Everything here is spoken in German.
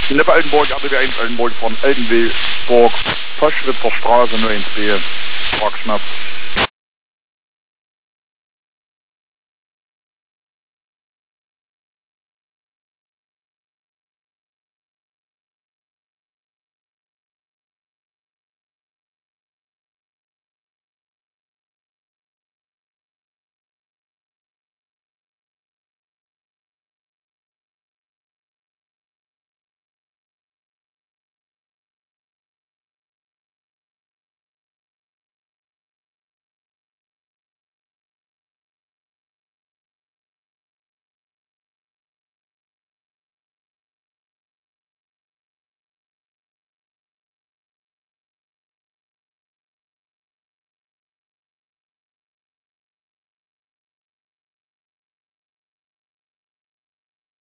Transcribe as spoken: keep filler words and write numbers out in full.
Neben Eldenburg, aber wir in Eldenburg von Eldenburg, Verschritt zur Straße, nur ins B, Parkschnapp.